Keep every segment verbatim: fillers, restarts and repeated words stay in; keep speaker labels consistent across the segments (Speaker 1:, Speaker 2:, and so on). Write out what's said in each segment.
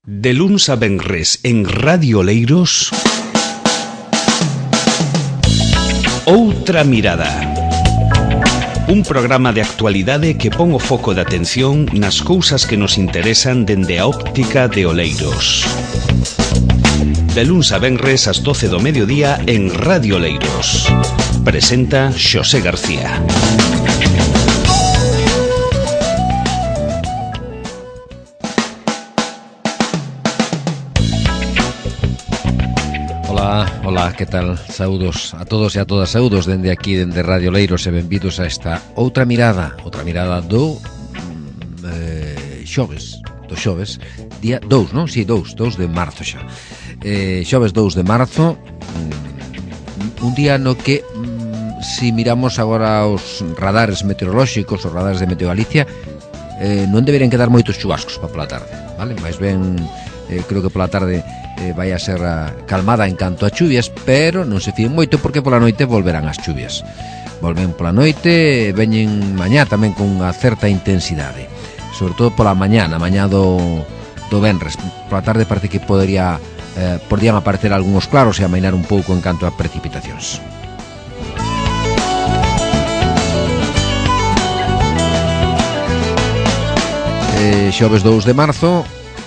Speaker 1: De luns a venres en Radio Oleiros, Outra Mirada. Un programa de actualidade que pon o foco de atención nas cousas que nos interesan dende a óptica de Oleiros. De luns a venres ás doce do mediodía en Radio Oleiros. Presenta Xosé García.
Speaker 2: Ola, ola, que tal? Saúdos a todos e a todas, saúdos dende aquí, dende Radio Oleiros, e benvidos a esta outra mirada, outra mirada do eh, xoves, do xoves, día dous, non? Si, dous, dous de marzo xa. Eh, xoves dous de marzo, un día no que, si miramos agora os radares meteorolóxicos, os radares de Meteo Galicia, eh, non deberían quedar moitos chubascos para pola tarde, vale? Mais ben, eh, creo que pola tarde eh, vai a ser a calmada en canto a chuvias, pero non se fíen moito porque pola noite volverán as chuvias. Volven pola noite, veñen mañá tamén con unha certa intensidade, sobre todo pola mañá, na mañá do, do venres. Pola tarde parece que podería, eh, podrían aparecer algúns claros e amainar un pouco en canto a precipitacións. Eh, xoves dous de marzo,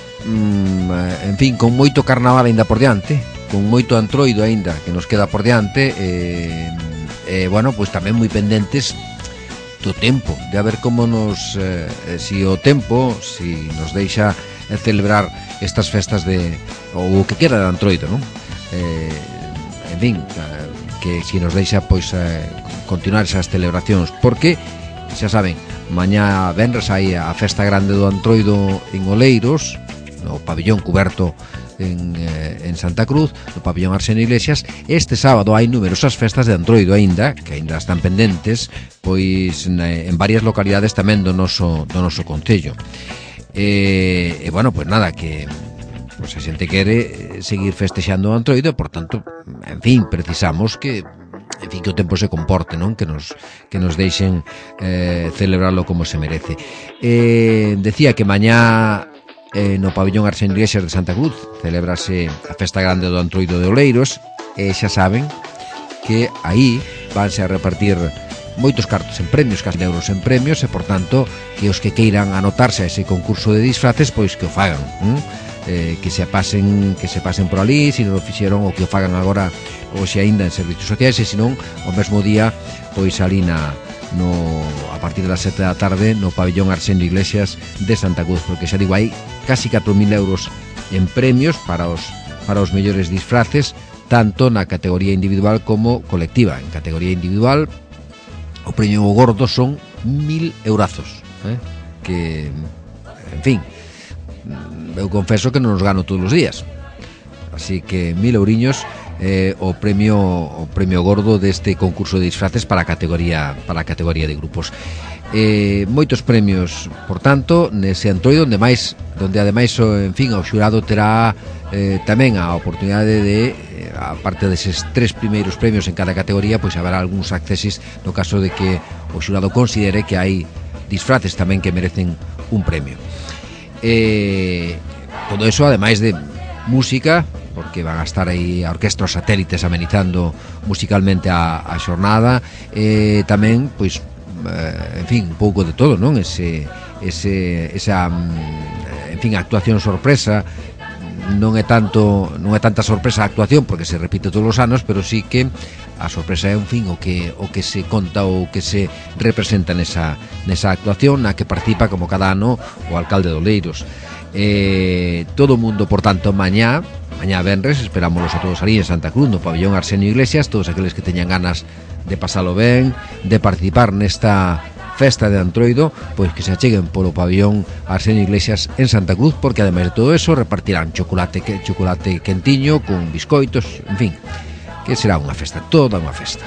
Speaker 2: en fin, con moito carnaval aínda por diante, con moito antroido aínda que nos queda por diante, e, eh, bueno, pois tamén moi pendentes do tempo, de a ver como nos, eh, si o tempo, si nos deixa celebrar estas festas de, ou o que queda de antroido, non? Eh, en fin, que si nos deixa, pois, eh, continuar esas celebracións, porque, xa saben, mañá venres hai a festa grande do antroido en Oleiros, no pabillón cuberto en, eh, en Santa Cruz, no pabillón Arsenio Iglesias. Este sábado hai numerosas festas de antroido aínda, que aínda están pendentes, pois en varias localidades tamén do noso, do noso concello. E, e bueno, pois nada, que pois a xente quere seguir festexando o antroido, e por tanto, en fin, precisamos que en fin, que o tempo se comporte, non? Que nos, que nos deixen eh, celebrarlo como se merece. Eh, decía que mañá Eh, no pabillón Arsenio Iglesias de Santa Cruz celebrase a festa grande do antroido de Oleiros, e xa saben que aí vanse a repartir moitos cartos en premios, casi euros en premios, e por tanto que os que queiran anotarse a ese concurso de disfraces, pois que o fagan, hm? eh, que se pasen que se pasen por ali, se non o fixeron, ou que o fagan agora hoxe aínda en servicios sociais, e senón o mesmo día, pois ali na no, a partir das sete da tarde no pabillón Arsenio Iglesias de Santa Cruz, porque xa digo, hai casi catro mil euros en premios para os, para os mellores disfraces, tanto na categoría individual como colectiva. En categoría individual o premio gordo son mil eurazos, eh? Que, en fin, eu confeso que non os gano todos os días, así que mil euriños, Eh, o premio o premio gordo deste concurso de disfraces para a categoría para a categoría de grupos. Eh, moitos premios, por tanto, nese antroido onde máis onde ademais, en fin, o xurado terá eh, tamén a oportunidade de, eh, a parte deses tres primeiros premios en cada categoría, pois haberá algúns accesis no caso de que o xurado considere que hai disfraces tamén que merecen un premio. Eh, todo eso ademais de música, porque van a estar aí a orquestra Os Satélites amenizando musicalmente a, a xornada, e tamén, pois, eh, en fin, un pouco de todo, non? Ese, ese, esa, en fin, actuación sorpresa. Non é tanto, non é tanta sorpresa a actuación, porque se repite todos os anos, pero sí que a sorpresa é, en fin, o que o que se conta ou que se representa nesa, nesa actuación na que participa, como cada ano, o alcalde de Oleiros. Eh, todo o mundo, por tanto, mañá Mañá venres, esperámonos a todos ali en Santa Cruz, no pabillón Arsenio Iglesias, todos aqueles que teñan ganas de pasalo ben, de participar nesta festa de antroido, pois que se acheguen polo pabillón Arsenio Iglesias en Santa Cruz, porque ademais de todo eso repartirán chocolate, que, chocolate quentiño con biscoitos, en fin, que será unha festa, toda unha festa.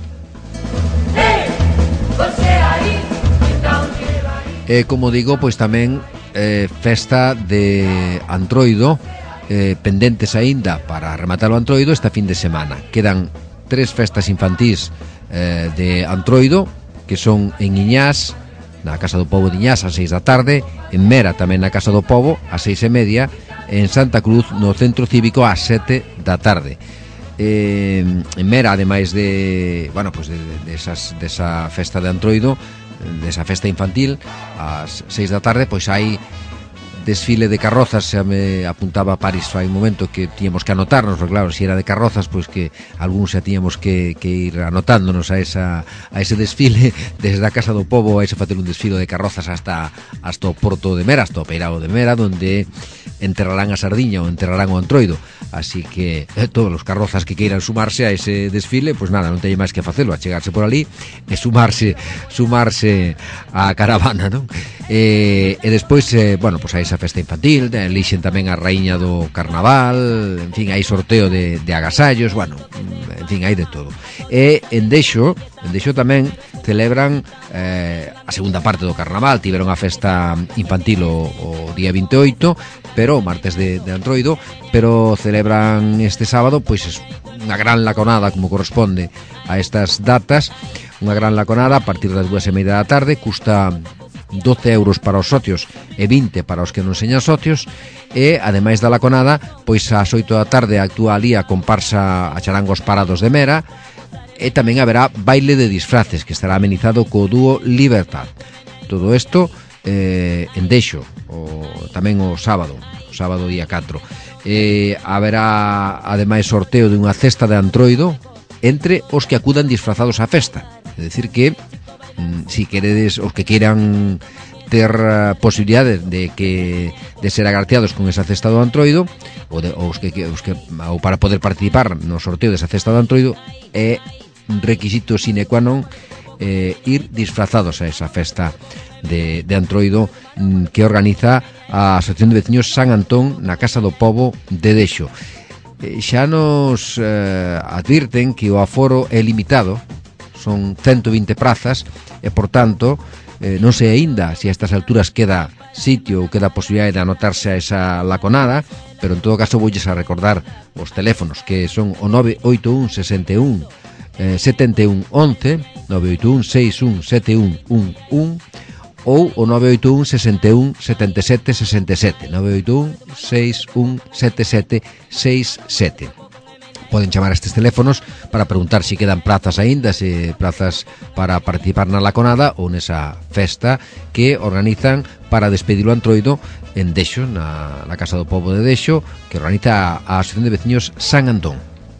Speaker 2: E como digo, pois tamén eh, festa de antroido, Eh, pendentes aínda para rematar o antroido esta fin de semana. Quedan tres festas infantís eh, de antroido, que son en Iñás, na Casa do Pobo de Iñás, ás seis da tarde, en Mera tamén na Casa do Pobo ás seis e media, en Santa Cruz, no Centro Cívico, ás sete da tarde. Eh, en Mera, ademais de, bueno, pues de, de esas, desa festa de Antroido, desa festa infantil, ás seis da tarde, pois hai desfile de carrozas. Xa me apuntaba a París fai un momento que tiñamos que anotarnos, porque claro, se era de carrozas, pois que algúns xa tiñamos que, que ir anotándonos a esa a ese desfile, desde a Casa do Pobo a ese facer un desfile de carrozas hasta hasta o Porto de Mera, hasta o Peirao de Mera, donde enterrarán a sardiña ou enterrarán o Antroido. Así que eh, todos os carrozas que queiran sumarse a ese desfile, pois nada, non teñen máis que facelo, a chegarse por ali e sumarse sumarse á caravana, non? E, e despois, eh, bueno, pois a esa festa infantil, elixen tamén a raíña do carnaval, en fin, hai sorteo de, de agasallos, bueno, en fin, hai de todo. E en Deixo, en Deixo tamén celebran eh, a segunda parte do carnaval. Tiveron a festa infantil o, o día vinte e oito, pero o martes de, de Antroido, pero celebran este sábado pois unha gran laconada, como corresponde a estas datas, unha gran laconada a partir das dúas e media da tarde. Custa doce euros para os socios e vinte para os que non señan socios. E ademais da laconada, pois ás oito da tarde actúa ali a comparsa a Charangos Parados de Mera, e tamén haberá baile de disfraces que estará amenizado co dúo Libertad. Todo isto eh, en Deixo, o, tamén o sábado, o sábado día catro. Eh, haberá ademais sorteo de unha cesta de Antroido entre os que acudan disfrazados á festa. É dicir que si queredes, os que queiran ter uh, posibilidades de que de ser agraciados con esa cesta do Antroido, ou, de, ou, os que, os que, ou para poder participar no sorteo desa cesta do Antroido, é un requisito sine qua non eh, ir disfrazados a esa festa de, de Antroido mm, que organiza a Asociación de Veciños San Antón na Casa do Pobo de Deixo. Eh, xa nos eh, advirten que o aforo é limitado, son ciento vinte prazas, e por tanto eh, non sei aínda se a estas alturas queda sitio ou queda posibilidade de anotarse a esa laconada, pero en todo caso voulles a recordar os teléfonos, que son o nove oito un sesenta e un setenta e un once, nove oito un seis un sete un un un, ou o nove oito un sesenta e un setenta e sete sesenta e sete, nove oito un seis un sete sete seis sete. Poden chamar a estes teléfonos para preguntar se si quedan prazas aínda, se plazas para participar na laconada ou nesa festa que organizan para despedir o Antroido en Deixo, na, na Casa do Pobo de Deixo, que organiza a Asociación de Veciños San Antón.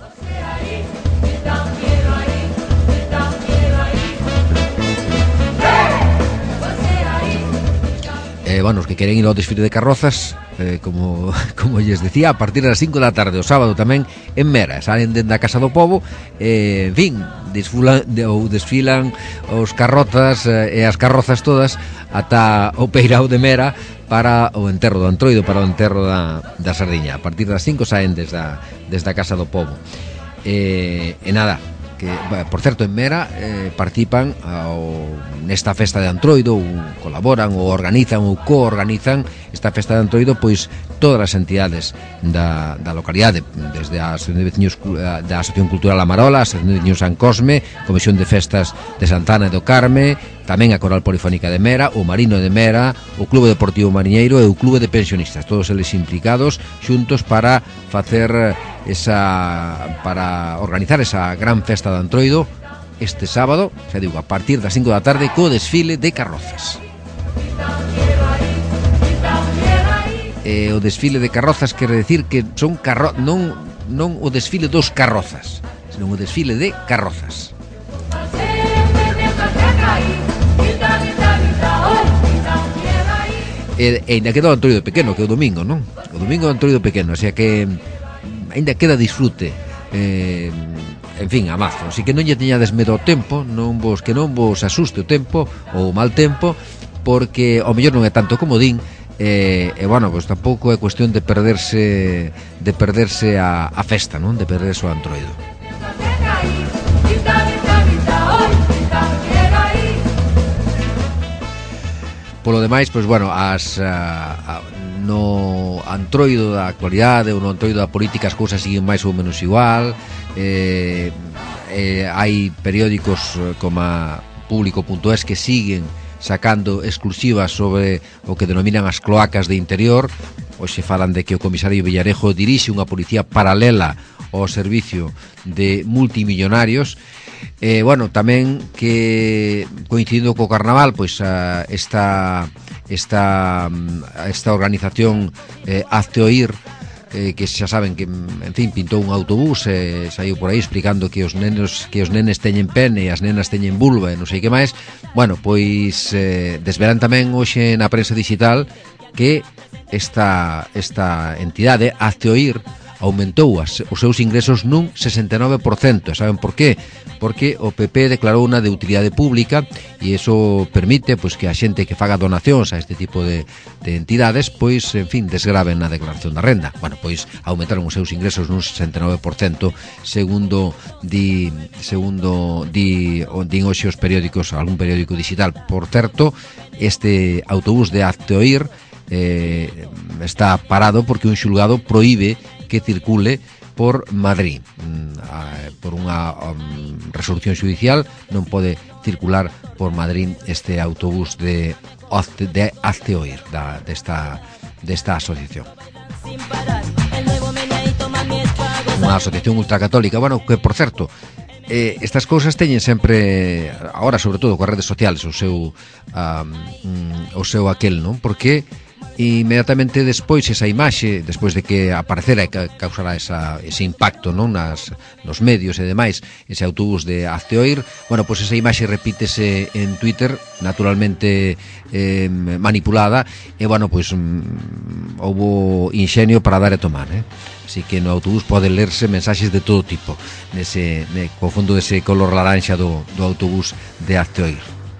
Speaker 2: Eh, bueno, os que queren ir ao desfile de carrozas, eh, como, como lles decía, a partir das cinco da tarde o sábado tamén en Mera, salen dende a Casa do Pobo, eh, en fin, desfulan, de, ou desfilan os carrozas eh, e as carrozas todas ata o Peirao de Mera para o enterro do Antroido, para o enterro da, da sardiña. A partir das cinco saen desde a, desde a Casa do Pobo. Eh, e nada, que, por certo, en Mera eh, participan ao, nesta festa de Antroido, ou colaboran ou organizan ou coorganizan esta festa de Antroido pois todas as entidades da, da localidade, desde a Asociación de Veciños da Asociación Cultural Amarola, a Asociación de Veciños San Cosme, Comisión de Festas de Santana e do Carme, tamén a Coral Polifónica de Mera, o Marino de Mera, o Clube Deportivo Mariñeiro e o Clube de Pensionistas, todos eles implicados xuntos para facer esa para organizar esa gran festa de Antroido este sábado, xa digo, a partir das cinco da tarde co desfile de carrozas. E o desfile de carrozas quere decir que son carro... non, non o desfile dos carrozas, senón o desfile de carrozas. E, e ainda queda o Antroido pequeno, que é o domingo, non? O domingo é o Antroido pequeno, o sea que ainda queda disfrute, eh, en fin, a mazo. Así que non lle teñades medo ao tempo, non vos, que non vos asuste o tempo ou o mal tempo, porque ao mellor non é tanto como din, e, e bueno, pois tampouco é cuestión de perderse de perderse a, a festa, non? De perderse o Antroido. Polo demais, pois bueno, as a, a, no Antroido da actualidade ou no Antroido da política as cousas siguen máis ou menos igual. Eh, eh, hai periódicos como a Público punto es que siguen sacando exclusivas sobre o que denominan as cloacas de interior, hoxe falan de que o comisario Villarejo dirixe unha policía paralela ao servicio de multimillonarios. Eh, bueno, tamén que coincidindo co carnaval, pois a, esta esta esta organización eh, Hazte Oír, eh, que xa saben que, en fin, pintou un autobús e eh, saiu por aí explicando que os nenos que os nenes teñen pene e as nenas teñen vulva e non sei que máis. Bueno, pois eh, desvelan tamén hoxe na prensa digital que esta esta entidade Hazte Oír aumentou as, os seus ingresos nun sesenta e nove por cento. Saben por qué? Porque o P P declarou unha de utilidade pública e iso permite pois, que a xente que faga donacións a este tipo de, de entidades pois, en fin, desgraven na declaración da renda. Bueno, pois aumentaron os seus ingresos nun sesenta e nove por cento segundo di, segundo di, din hoxe os periódicos, algún periódico digital. Por certo, este autobús de Hazte Oír eh, está parado porque un xulgado proíbe que circule por Madrid. Por unha um, resolución judicial non pode circular por Madrid este autobús de Hazte, de Hazte Oír da, desta, desta asociación. Unha asociación ultracatólica, bueno, que por certo eh, estas cousas teñen sempre agora, sobre todo coas redes sociales, o seu um, o seu aquel, non? Porque inmediatamente despois esa imaxe, despois de que aparecera e causará esa, ese impacto, non, nas, nos medios e demais, ese autobús de Hazte Oír, bueno, pois esa imaxe repítese en Twitter, naturalmente eh, manipulada, e bueno, pois mm, houbo inxenio para dar e tomar, eh? Así que no autobús pode lerse mensaxes de todo tipo nese, ne, co fondo dese color laranxa do, do autobús de Hazte Oír.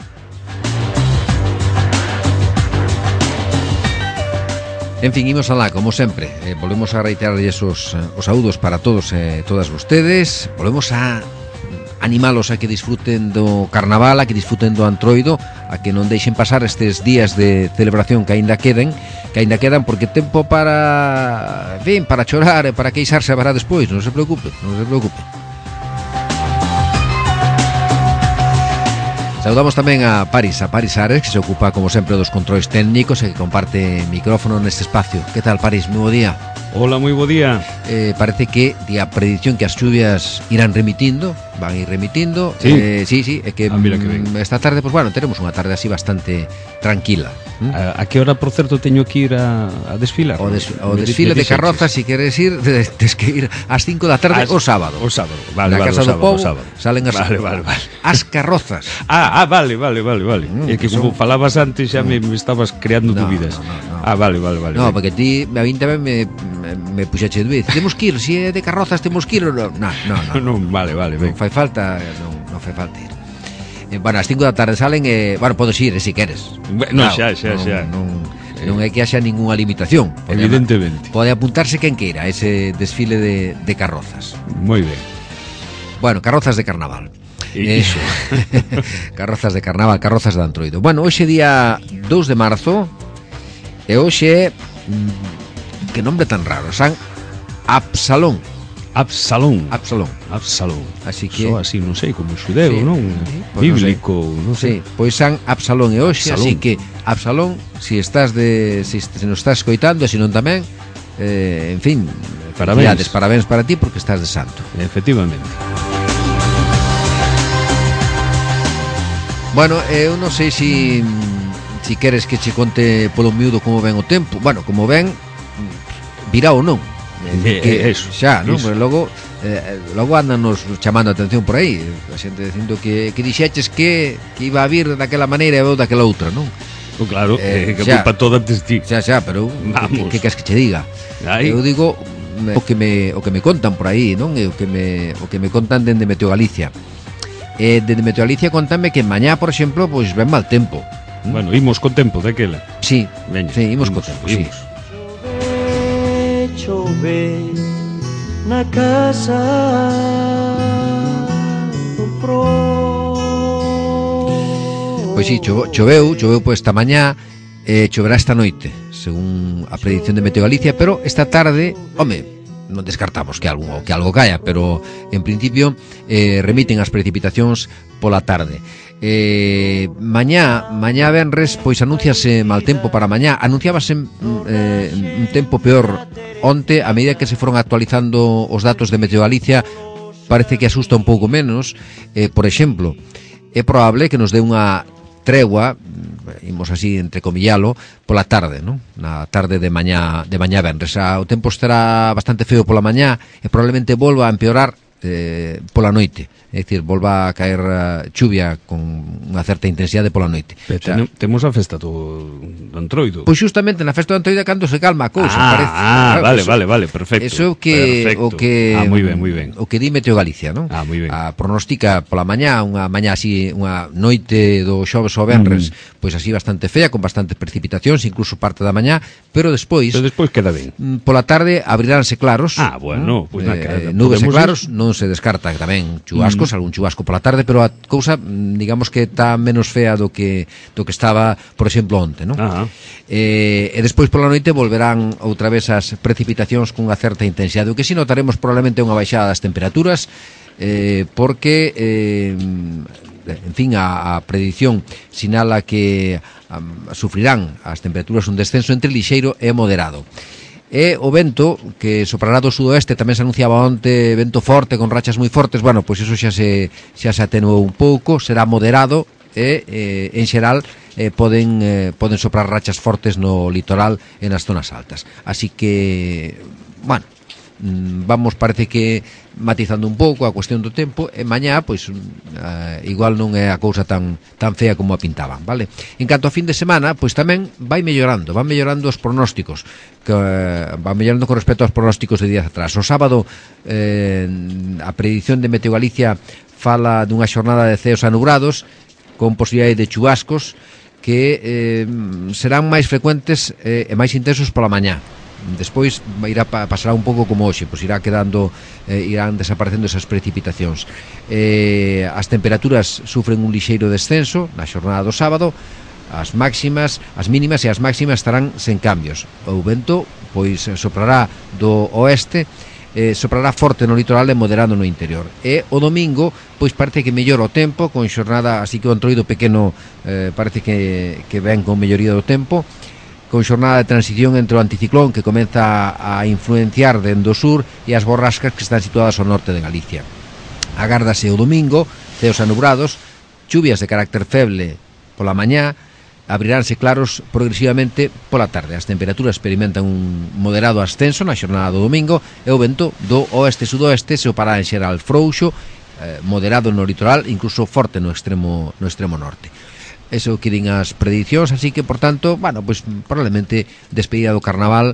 Speaker 2: En fin, imos alá, como sempre, eh, volvemos a reiterar esos os saúdos para todos e eh, todas vostedes. Volvemos a animalos a que disfruten do carnaval, a que disfruten do Antroido, a que non deixen pasar estes días de celebración que aínda queden, que aínda quedan, porque tempo para, en fin, para chorar e para queixarse haberá despois, non se preocupe, non se preocupe. Saudamos tamén a Paris, a Paris Ares, que se ocupa, como sempre, dos controis técnicos e que comparte micrófono neste espacio. Que tal, Paris? Moi bo día.
Speaker 1: Hola, moi bo día.
Speaker 2: Eh, parece que di a predición que as chuvias irán remitindo, van ir remitindo.
Speaker 1: Sí,
Speaker 2: eh, sí, sí, é que,
Speaker 1: ah, mira que ben.
Speaker 2: Esta tarde, pues bueno, teremos unha tarde así bastante tranquila. ¿Mm?
Speaker 1: A, a que hora, por certo, teño que ir a, a desfilar?
Speaker 2: O, des, o desfile de carrozas, se si queres ir, tes que ir ás cinco da tarde
Speaker 1: as,
Speaker 2: o sábado.
Speaker 1: O sábado, vale,
Speaker 2: Na
Speaker 1: vale,
Speaker 2: Casa do Pobo salen as,
Speaker 1: vale, vale, vale.
Speaker 2: as carrozas.
Speaker 1: Ah, ah, vale, vale, vale, vale.
Speaker 2: Mm,
Speaker 1: é que
Speaker 2: son...
Speaker 1: como falabas antes xa me, me estabas creando
Speaker 2: no,
Speaker 1: dúbidas.
Speaker 2: No, no, no.
Speaker 1: Ah, vale, vale, vale.
Speaker 2: No,
Speaker 1: vale.
Speaker 2: porque ti, a mí tamén me, me, me puxache de vez. Temos que ir, se é de carrozas temos que ir. No, no, no. no.
Speaker 1: no vale, vale,
Speaker 2: non fai falta, non, non fai falta ir. Eh, bueno, ás cinco da tarde salen e, eh, bueno, podes ir, se si queres.
Speaker 1: No, claro, xa, xa,
Speaker 2: non,
Speaker 1: xa.
Speaker 2: Non, non é que haxa ninguna limitación. Pode,
Speaker 1: evidentemente.
Speaker 2: Pode apuntarse quen queira a ese desfile de, de carrozas.
Speaker 1: Moi ben.
Speaker 2: Bueno, carrozas de carnaval.
Speaker 1: E iso.
Speaker 2: Eh, carrozas de carnaval, carrozas de Antroido. Bueno, hoxe día dous de marzo e hoxe mmm, que nombre tan raro, San Absalón.
Speaker 1: Absalón.
Speaker 2: Absalón.
Speaker 1: Absalón.
Speaker 2: Así que
Speaker 1: só así, non sei, como xudeu,
Speaker 2: sí,
Speaker 1: non?
Speaker 2: Sí, pues
Speaker 1: bíblico, non sei.
Speaker 2: Sí, pois San Absalón e hoxe,
Speaker 1: Absalón.
Speaker 2: así que Absalón, si estás de si, si nos estás escoitando, e se non tamén, eh, en fin,
Speaker 1: parabéns.
Speaker 2: Parabéns para ti porque estás de santo.
Speaker 1: Efectivamente.
Speaker 2: Bueno, eu non sei si si queres que che conte polo miúdo como ven o tempo. Bueno, como ven, virá ou non.
Speaker 1: Eh,
Speaker 2: que,
Speaker 1: eh, eso,
Speaker 2: xa, non?
Speaker 1: eso.
Speaker 2: Pero logo eh, logo andanos chamando a atención por aí, a xente dicindo que, que dixeches que, que iba a vir daquela maneira e veu daquela outra, non?
Speaker 1: Oh, claro,
Speaker 2: Eh,
Speaker 1: eh, que
Speaker 2: xa.
Speaker 1: culpa toda antes ti.
Speaker 2: Xa, xa, pero
Speaker 1: Vamos.
Speaker 2: que, que queres que che diga?
Speaker 1: Ai.
Speaker 2: Eu digo o que me o que me contan por aí, non? E o que me o que me contan dende Meteo Galicia. Eh, dende Meteo Galicia contame que mañá, por exemplo, pois ven mal tempo.
Speaker 1: Bueno, imos co tempo daquela.
Speaker 2: Sí,
Speaker 1: Veña,
Speaker 2: sí, imos co
Speaker 1: imos,
Speaker 2: tempo, sí.
Speaker 1: imos.
Speaker 3: Chove na casa do pro.
Speaker 2: Pois si, choveu, choveu, choveu pois esta mañá, eh, choverá esta noite, según a predicción de Meteo Galicia, pero esta tarde, home, non descartamos que algo que algo caia, pero en principio eh, remiten as precipitacións pola tarde. Eh, mañá, mañá venres, pois anúnciase mal tempo para mañá. Anunciábase eh, un tempo peor onte, a medida que se foron actualizando os datos de Meteo Galicia, parece que asusta un pouco menos. Eh, por exemplo, é probable que nos dé unha tregua, imos así entrecomillalo, pola tarde, non? Na tarde de mañá de mañá venres. O tempo estará bastante feo pola mañá e probablemente volva a empeorar eh, pola noite. É dicir, volva a caer uh, chuvia con unha certa intensidade pola noite.
Speaker 1: Pero o sea, temos a festa do, do Antroido.
Speaker 2: Pois justamente na festa do Antroido cando se calma a cousa,
Speaker 1: ah,
Speaker 2: parece.
Speaker 1: Ah,
Speaker 2: claro,
Speaker 1: vale,
Speaker 2: eso,
Speaker 1: vale, vale, perfecto.
Speaker 2: Eso que
Speaker 1: perfecto.
Speaker 2: o que
Speaker 1: Ah, moi ben, moi ben.
Speaker 2: O que di Meteo Galicia, non?
Speaker 1: Ah, moi ben.
Speaker 2: A pronostica pola mañá, unha mañá así, unha noite do xoves ao venres, mm. pois así bastante fea, con bastantes precipitacións, incluso parte da mañá, pero despois
Speaker 1: Pero despois queda ben.
Speaker 2: Pola tarde abriránse claros.
Speaker 1: Ah, bueno, pois pues
Speaker 2: eh, nubes e claros, ir? Non se descarta tamén chubascos, mm. algún chubasco pola tarde, pero a cousa, digamos que está menos fea do que do que estaba, por exemplo, onte, non?
Speaker 1: Ajá.
Speaker 2: Eh, e despois pola noite volverán outra vez as precipitacións cunha certa intensidade. O que si notaremos probablemente unha baixada das temperaturas, eh, porque eh, en fin, a, a predición sinala que um, sufrirán as temperaturas un descenso entre lixeiro e moderado. E o vento que soprará do sudoeste, tamén se anunciaba onte vento forte con rachas moi fortes. Bueno, pois iso xa se xa se atenuou un pouco, será moderado e eh, en xeral eh, poden eh, poden soprar rachas fortes no litoral e nas zonas altas. Así que, bueno, vamos, parece que matizando un pouco a cuestión do tempo, e mañá, pois, uh, igual non é a cousa tan tan fea como a pintaban, vale? En canto a fin de semana, pois tamén vai mellorando, van mellorando os pronósticos, que uh, van mellorando con respecto aos pronósticos de días atrás. O sábado, eh, a predición de Meteo Galicia fala dunha xornada de ceos anubrados, con posibilidade de chubascos, que eh, serán máis frecuentes eh, e máis intensos pola mañá. Despois irá pasará un pouco como hoxe, pois irá quedando eh, irán desaparecendo esas precipitacións. Eh, as temperaturas sufren un lixeiro descenso na xornada do sábado. As máximas, as mínimas e as máximas estarán sen cambios. O vento pois soprará do oeste, eh, soprará forte no litoral e moderado no interior. E o domingo pois parece que mellora o tempo, con xornada, así que o Antroido pequeno eh, parece que, que ven con melloría do tempo, con xornada de transición entre o anticiclón que comeza a influenciar dende o sur e as borrascas que están situadas ao norte de Galicia. Agárdase o domingo ceos anubrados, chuvias de carácter feble pola mañá, abriránse claros progresivamente pola tarde. As temperaturas experimentan un moderado ascenso na xornada do domingo e o vento do oeste-sudoeste se opará en xeral frouxo, eh, moderado no litoral, incluso forte no extremo, no extremo norte. Eso que din as predicións, así que, por tanto, bueno, pois probablemente despedida do carnaval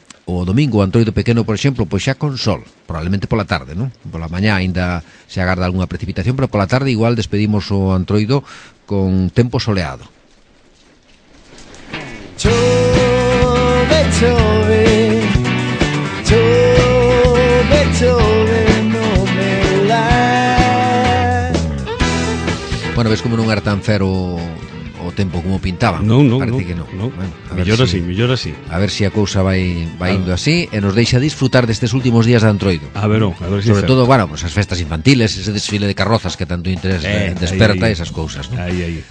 Speaker 2: o domingo, o Antroido pequeno, por exemplo, pois xa con sol, probablemente pola tarde, non? Pola mañá aínda se agarda algunha precipitación, pero pola tarde igual despedimos o Antroido con tempo soleado.
Speaker 3: Chove, chove, chove, chove, no me la.
Speaker 2: Bueno, ves como non era tan fero o tempo como pintaban.
Speaker 1: Non, non,
Speaker 2: parece
Speaker 1: non,
Speaker 2: que non.
Speaker 1: non.
Speaker 2: Bueno,
Speaker 1: mellor así, mellor así.
Speaker 2: A ver se si a cousa vai vai
Speaker 1: claro.
Speaker 2: indo así e nos deixa disfrutar destes últimos días de Antroido.
Speaker 1: A ver, oh, a ver si
Speaker 2: sobre todo, bueno, pues as festas infantiles, ese desfile de carrozas que tanto interés eh, desperta, aí, aí. Esas cousas, ¿no?
Speaker 1: Aí, aí.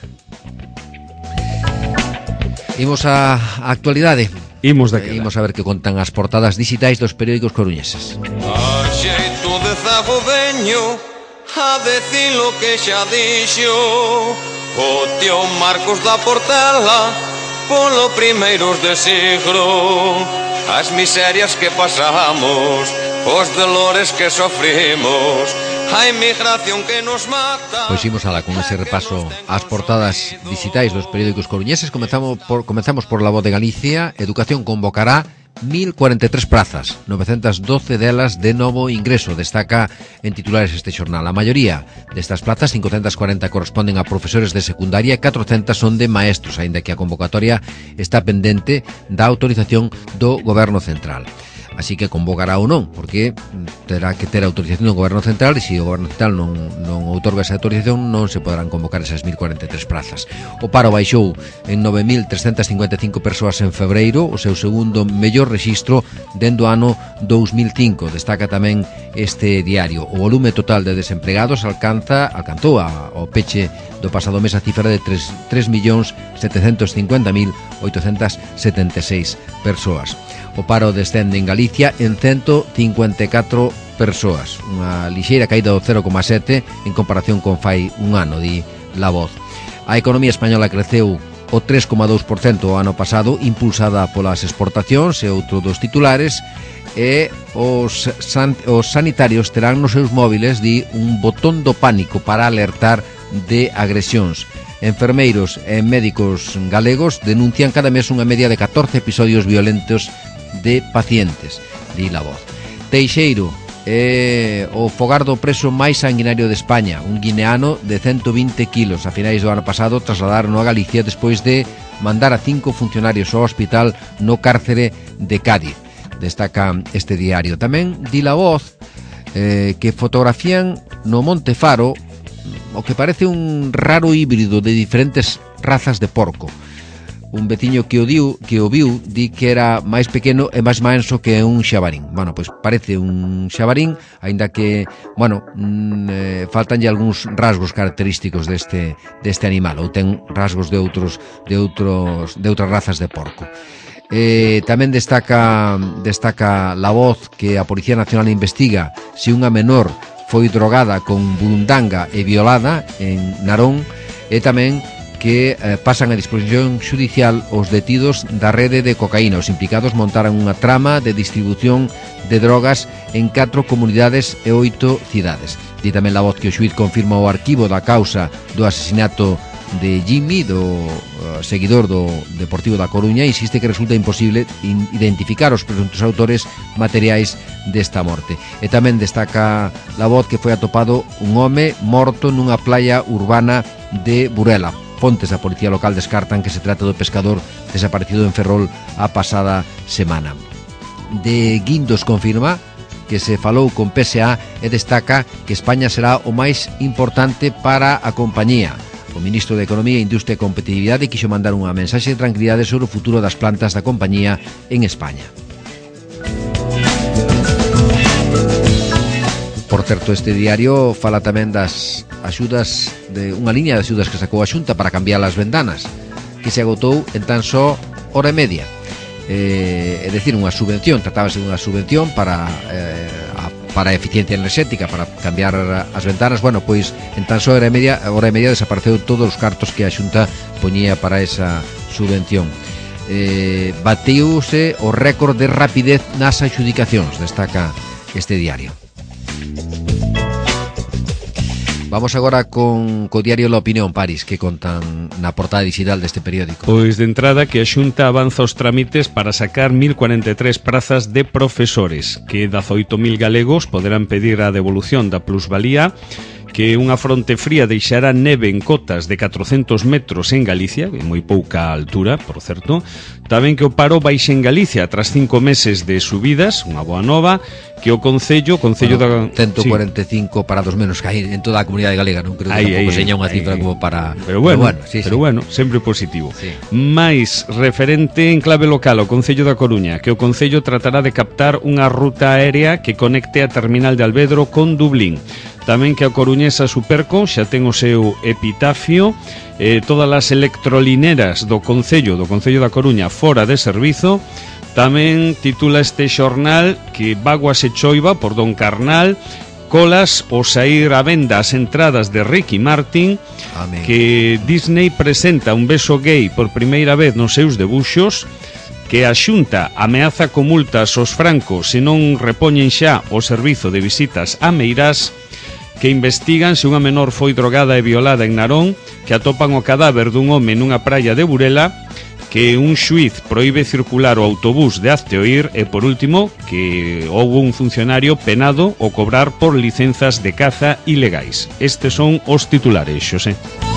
Speaker 2: Imos a, a actualidade.
Speaker 1: Imos daquela.
Speaker 2: Imos a ver que contan as portadas digitais dos periódicos coruñeses.
Speaker 4: A xeito de zagodeño, a decir lo que xa dixo o tío Marcos da Portela polo primeiros de siglo. As miserias que pasamos, os dolores que sofrimos, a inmigración que nos mata.
Speaker 2: Pois imos alá con ese repaso ás portadas digitais dos periódicos coruñeses. Comezamos por, comezamos por La Voz de Galicia. Educación convocará mil cuarenta e tres prazas, novecentas doce delas de novo ingreso, destaca en titulares este xornal. A maioría destas plazas, cincocentas cuarenta, corresponden a profesores de secundaria e catrocentas son de maestros, aínda que a convocatoria está pendente da autorización do Goberno Central. Así que convocará ou non, porque terá que ter autorización do Goberno Central, e se o Goberno Central non, non outorga esa autorización, non se poderán convocar esas mil cuarenta e tres prazas. O paro baixou en nove mil trescentas cincuenta e cinco persoas en febreiro, o seu segundo mellor rexistro dende o ano dous mil cinco. Destaca tamén este diario. O volume total de desempregados alcanza alcanzou a, ao peche do pasado mes a cifra de tres millóns setecentos cincuenta mil oitocentas setenta e seis persoas. O paro descende en Galicia en ciento cincuenta e catro persoas, unha lixeira caída do cero coma sete en comparación con fai un ano, di La Voz. A economía española creceu o tres coma dous por cento o ano pasado, impulsada polas exportacións, e outro dos titulares, e os, san, os sanitarios terán nos seus móviles, di, un botón do pánico para alertar de agresións. Enfermeiros e médicos galegos denuncian cada mes unha media de catorce episodios violentos de pacientes, di La Voz. Teixeiro é o fogar do preso máis sanguinario de España, un guineano de ciento vinte kilos. A finais do ano pasado trasladaron a Galicia despois de mandar a cinco funcionarios ao hospital no cárcere de Cádiz. Destaca este diario. Tamén di La Voz eh, que fotografían no Monte Faro o que parece un raro híbrido de diferentes razas de porco. Un veciño que o, diu, que o viu di que era máis pequeno e máis manso que un xabarín. Bueno, pois parece un xabarín, aínda que, bueno, mm, eh, faltanlle algúns rasgos característicos deste deste animal, ou ten rasgos de outros de outros de outras razas de porco. Eh, tamén destaca destaca La Voz que a Policía Nacional investiga se unha menor foi drogada con burundanga e violada en Narón, e tamén que eh, pasan a disposición xudicial os detidos da rede de cocaína. Os implicados montaran unha trama de distribución de drogas en catro comunidades e oito cidades. Di tamén La Voz que o xuíz confirma o arquivo da causa do asesinato de Jimmy, do uh, seguidor do Deportivo da Coruña. Insiste que resulta imposible in identificar os presuntos autores materiais desta morte. E tamén destaca La Voz que foi atopado un home morto nunha playa urbana de Burela. Fontes da policía local descartan que se trata do pescador desaparecido en Ferrol a pasada semana. De Guindos confirma que se falou con P S A e destaca que España será o máis importante para a compañía. O ministro de Economía, Industria e Competitividade quixo mandar unha mensaxe de tranquilidade sobre o futuro das plantas da compañía en España. Por certo, este diario fala tamén das axudas, de unha liña de axudas que sacou a Xunta para cambiar as ventanas, que se agotou en tan só hora e media. Eh, é dicir, unha subvención, tratábase dunha subvención para eh, a, para a eficiencia enerxética, para cambiar as ventanas. Bueno, pois en tan só hora e media, hora e media desapareceu todos os cartos que a Xunta poñía para esa subvención. Eh, bateuse o récord de rapidez nas adxudicacións, destaca este diario. Vamos agora con co diario La Opinión, París, que contan na portada digital deste periódico.
Speaker 1: Pois de entrada que a Xunta avanza os trámites para sacar mil cuarenta e tres prazas de profesores, que dezaoito mil galegos poderán pedir a devolución da plusvalía, que unha fronte fría deixará neve en cotas de catrocentos metros en Galicia, en moi pouca altura, por certo. Tamén que o paro baixe en Galicia tras cinco meses de subidas, unha boa nova, que o Concello, Concello
Speaker 2: bueno,
Speaker 1: da...
Speaker 2: ciento cuarenta e cinco sí. Parados menos que hai en toda a comunidade galega, non creo que
Speaker 1: aí,
Speaker 2: tampouco
Speaker 1: aí,
Speaker 2: seña unha
Speaker 1: aí,
Speaker 2: cifra
Speaker 1: aí.
Speaker 2: como para...
Speaker 1: Pero bueno,
Speaker 2: pero bueno, sí,
Speaker 1: pero
Speaker 2: sí.
Speaker 1: bueno sempre positivo.
Speaker 2: Sí.
Speaker 1: Mais referente en clave local o Concello da Coruña, que o Concello tratará de captar unha ruta aérea que conecte a terminal de Alvedro con Dublín. Tamén que a coruñesa Superco xa ten o seu epitafio, eh, todas as electrolineras do Concello, do Concello da Coruña fora de servizo. Tamén titula este xornal que Baguas e Choiva por Don Carnal, colas o saír a venda as entradas de Ricky Martin.
Speaker 2: Amén.
Speaker 1: Que Disney presenta un beso gay por primeira vez nos seus debuxos, que a Xunta ameaza con multas aos francos se non repoñen xa o servizo de visitas a Meirás, que investigan se unha menor foi drogada e violada en Narón, que atopan o cadáver dun home nunha praia de Burela, que un xuíz proíbe circular o autobús de Azteoír e, por último, que houve un funcionario penado o cobrar por licenzas de caza ilegais. Estes son os titulares, Xosé.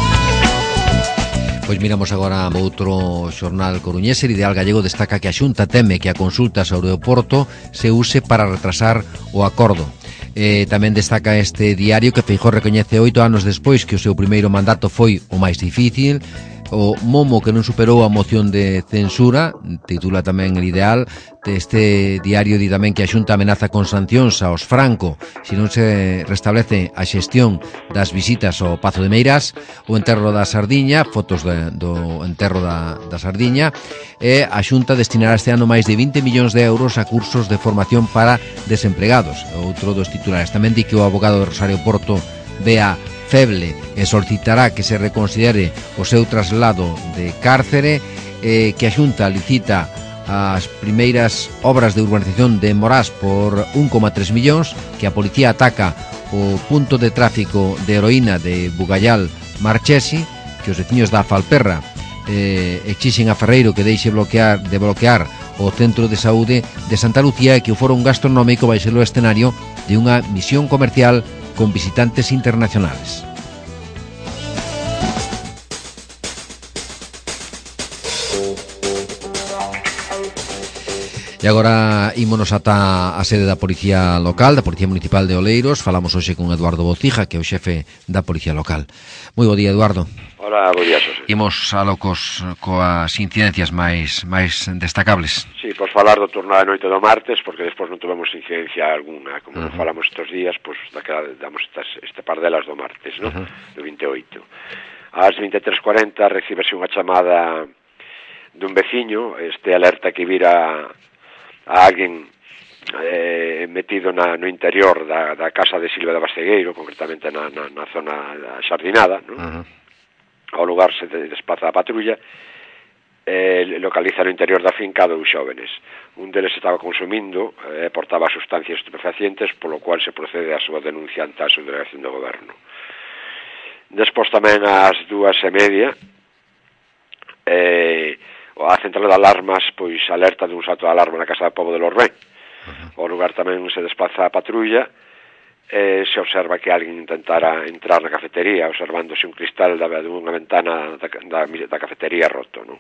Speaker 2: Pois miramos agora outro xornal coruñés. El Ideal Gallego destaca que a Xunta teme que a consulta sobre o Porto se use para retrasar o acordo. Eh, tamén destaca este diario que Feijóo recoñece oito anos despois que o seu primeiro mandato foi o máis difícil. O Momo que non superou a moción de censura, titula tamén El Ideal. Este diario di tamén que a Xunta amenaza con sancións aos Franco se non se restablece a xestión das visitas ao Pazo de Meirás. O enterro da Sardiña, fotos de, do enterro da, da Sardiña. E a Xunta destinará este ano máis de vinte millóns de euros a cursos de formación para desempregados. Outro dos titulares tamén di que o abogado de Rosario Porto ve a feble e solicitará que se reconsidere o seu traslado de cárcere, eh, que a Xunta licita as primeiras obras de urbanización de Morás por un coma tres millóns, que a policía ataca o punto de tráfico de heroína de Bugallal Marchesi, que os veciños da Falperra eh, exixen a Ferreiro que deixe bloquear, de bloquear o centro de saúde de Santa Lucía e que o foro un gastronómico vai ser o escenario de unha misión comercial con visitantes internacionales. E agora ímonos ata a sede da Policía Local, da Policía Municipal de Oleiros. Falamos hoxe con Eduardo Bocija, que é o xefe da Policía Local. Moi bo día, Eduardo.
Speaker 5: Hola, bo día, Xosé.
Speaker 2: Imos alo cos, coas incidencias máis máis destacables.
Speaker 5: Sí, pois falar do turno da noite do martes, porque despois non tivemos incidencia alguna, como uh -huh. falamos estes días, pois daquela damos estas, este par delas do martes, ¿no? Uh -huh. Do vinte e oito. Ás vinte e tres cuarenta recibese unha chamada dun veciño, este alerta que vira a alguén eh, metido na, no interior da, da casa de Silva de Bastegueiro, concretamente na, na, na zona da Xardinada, ¿no? Uh -huh. Ao lugar se desplaza a patrulla, eh, localiza no interior da finca dous xóvenes. Un deles estaba consumindo e eh, portaba sustancias estupefacientes, polo cual se procede a súa denuncia ante a subdelegación do goberno. Despois tamén ás dúas e media, eh, a central de alarmas pois alerta dun salto de alarma na casa do pobo de Lorbén. O lugar tamén se desplaza a patrulla e se observa que alguén intentara entrar na cafetería, observándose un cristal da, dunha ventana da, da, da cafetería roto, non?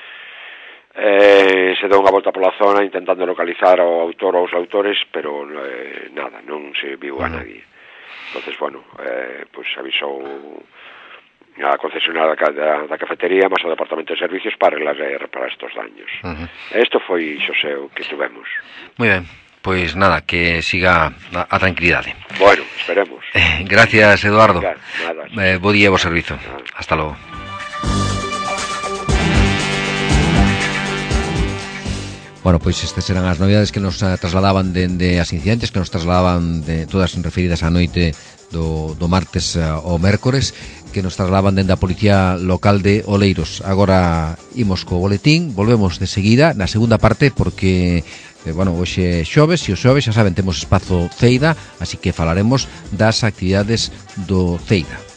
Speaker 5: Eh, se dá unha volta pola zona intentando localizar o autor ou os autores, pero eh, nada, non se viu a nadie. Entonces, bueno, eh, pois avisou a concesionaria da, da, da cafetería, mas o Departamento de Servicios para arreglar para estos daños. Uh -huh. Isto foi, Xosé, o que tuvemos.
Speaker 2: Moi ben, pois nada, que siga a, a tranquilidade.
Speaker 5: Bueno, esperemos.
Speaker 2: Eh, gracias, Eduardo.
Speaker 5: Nada, nada.
Speaker 2: Eh, bo día e bo servizo. Nada. Hasta logo. Bueno, pois estas eran as novidades que nos trasladaban dende as incidentes, que nos trasladaban de todas referidas á noite do, do martes ao mércores, que nos trasladaban dende a Policía Local de Oleiros. Agora imos co boletín, volvemos de seguida na segunda parte, porque eh, bueno, hoxe xoves, e os xoves xa saben, temos espazo Ceida, así que falaremos das actividades do Ceida.